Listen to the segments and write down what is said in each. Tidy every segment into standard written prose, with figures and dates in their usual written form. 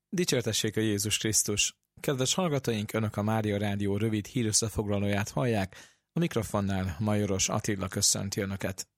Dicsértessék a Jézus Krisztus! Kedves hallgatóink, Önök a Mária Rádió rövid hírösszefoglalóját hallják, a mikrofonnál Majoros Attila köszönti Önöket.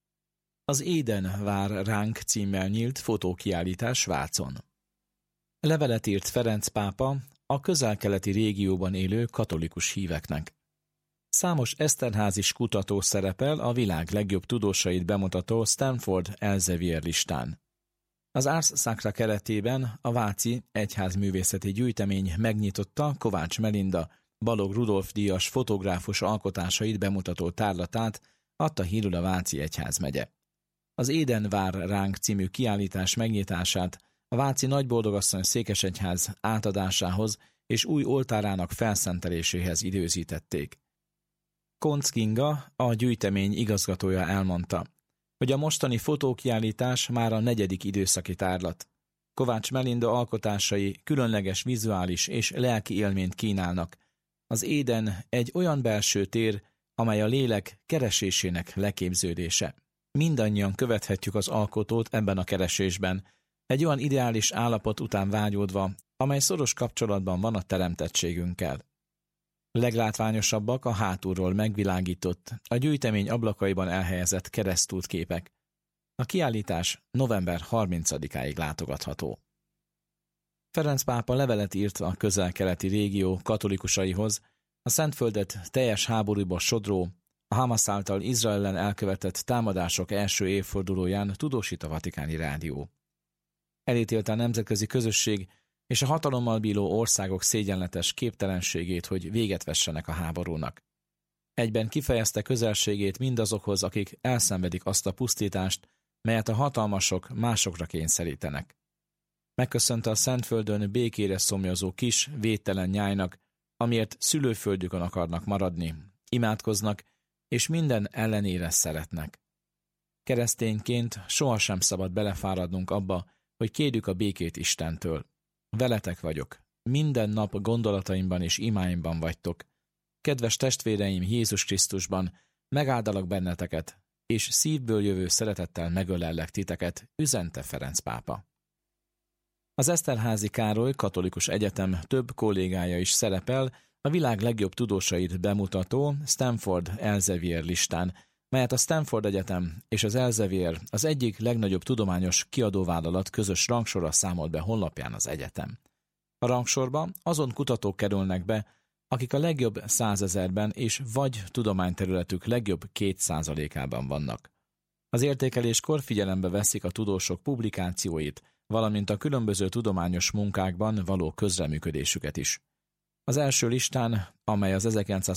Az Éden vár ránk címmel nyílt fotókiállítás Vácon. Levelet írt Ferenc pápa a közel-keleti régióban élő katolikus híveknek. Számos eszterházis kutató szerepel a világ legjobb tudósait bemutató Stanford Elsevier listán. Az Ars Sacra keretében a váci egyházművészeti gyűjtemény megnyitotta Kovács Melinda, Balogh Rudolf díjas fotográfus alkotásait bemutató tárlatát, adta hírül a Váci egyházmegye. Az Éden vár ránk című kiállítás megnyitását a Váci Nagyboldogasszony székesegyház átadásához és új oltárának felszenteléséhez időzítették. Koncz Kinga, a gyűjtemény igazgatója elmondta, hogy a mostani fotókiállítás már a 4. időszaki tárlat. Kovács Melinda alkotásai különleges vizuális és lelki élményt kínálnak. Az Éden egy olyan belső tér, amely a lélek keresésének leképződése. Mindannyian követhetjük az alkotót ebben a keresésben, egy olyan ideális állapot után vágyódva, amely szoros kapcsolatban van a teremtettségünkkel. Leglátványosabbak a hátulról megvilágított, a gyűjtemény ablakaiban elhelyezett keresztútképek. A kiállítás november 30-áig látogatható. Ferenc pápa levelet írt a közel-keleti régió katolikusaihoz, a Szentföldet teljes háborúba sodró, a Hamas által Izrael ellen elkövetett támadások első évfordulóján tudósít a Vatikáni Rádió. Elítélte a nemzetközi közösség és a hatalommal bíró országok szégyenletes képtelenségét, hogy véget vessenek a háborúnak. Egyben kifejezte közelségét mindazokhoz, akik elszenvedik azt a pusztítást, melyet a hatalmasok másokra kényszerítenek. Megköszönte a Szentföldön békére szomjazó kis, védtelen nyájnak, amiért szülőföldjükön akarnak maradni, imádkoznak, és minden ellenére szeretnek. Keresztényként sohasem szabad belefáradnunk abba, hogy kérjük a békét Istentől. Veletek vagyok, minden nap gondolataimban és imáimban vagytok. Kedves testvéreim Jézus Krisztusban, megáldalak benneteket, és szívből jövő szeretettel megölellek titeket, üzente Ferenc pápa. Az Eszterházy Károly Katolikus Egyetem több kollégája is szerepel a világ legjobb tudósait bemutató Stanford Elsevier listán, melyet a Stanford Egyetem és az Elsevier, az egyik legnagyobb tudományos kiadóvállalat közös rangsora számolt be honlapján az egyetem. A rangsorba azon kutatók kerülnek be, akik a legjobb 100 000-ben és vagy tudományterületük legjobb 2%-ában vannak. Az értékeléskor figyelembe veszik a tudósok publikációit, valamint a különböző tudományos munkákban való közreműködésüket is. Az első listán, amely az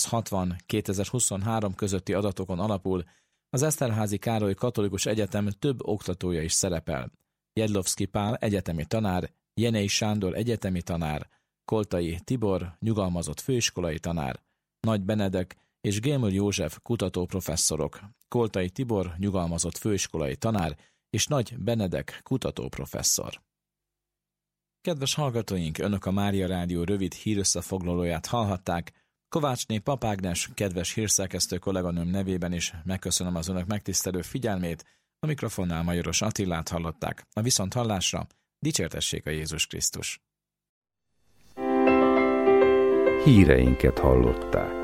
1960-2023 közötti adatokon alapul, az Eszterházy Károly Katolikus Egyetem több oktatója is szerepel. Jedlovszky Pál egyetemi tanár, Jenei Sándor egyetemi tanár, Koltai Tibor nyugalmazott főiskolai tanár, Nagy Benedek és Gémül József kutatóprofesszorok, Koltai Tibor nyugalmazott főiskolai tanár és Nagy Benedek kutatóprofesszor. Kedves hallgatóink, Önök a Mária Rádió rövid hírösszefoglalóját hallhatták. Kovácsné Pap Ágnes, kedves hírszerkesztő kolléganőm nevében is megköszönöm az Önök megtisztelő figyelmét. A mikrofonnál Majoros Attilát hallották. A viszonthallásra dicsértessék a Jézus Krisztus! Híreinket hallották.